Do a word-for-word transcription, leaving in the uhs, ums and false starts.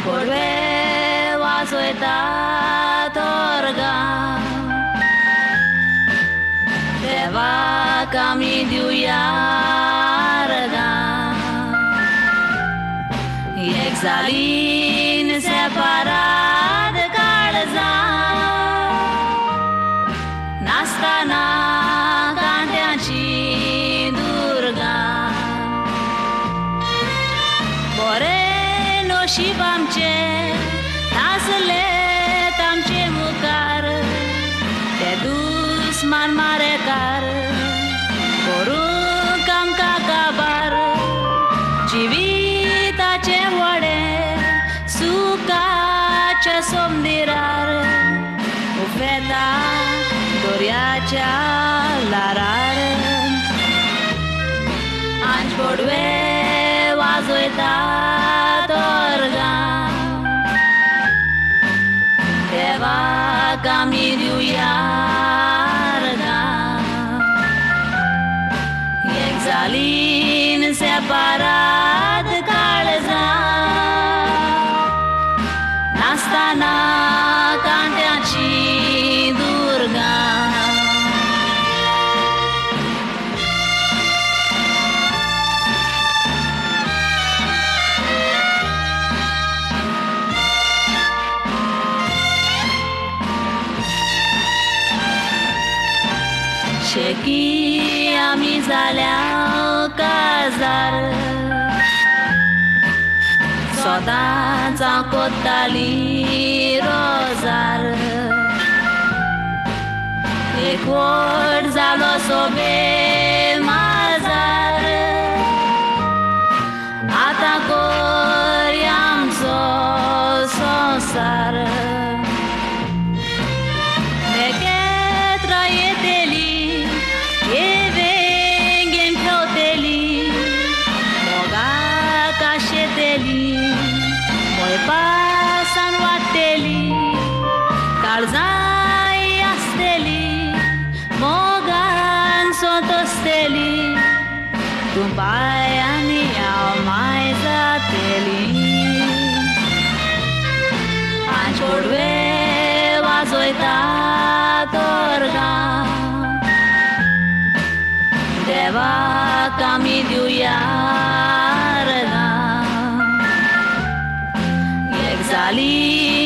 podve uitat organ Deva camidiu iarga Exalin separat calza Nastana canteanci durga Moreno și bamce Tasele tamce mucar Te dus man mare car Poruncam ca cabar Civita ce oare Suca ce somnirar Cu feta doria cea larar Anci podve was uitat organ Deva camidiu iarga Exalin separat calza Nastana canteanci durga Sheki amizaleau cazar Sodanța cotali rozar E corza lo sobe mazar Atacoriam so sosar Pasan wateli Calzai asteli Mogan sotosteli Tumpaiani au mai zateli Anci podve was uitat organ Deva camidiu iarga Exalin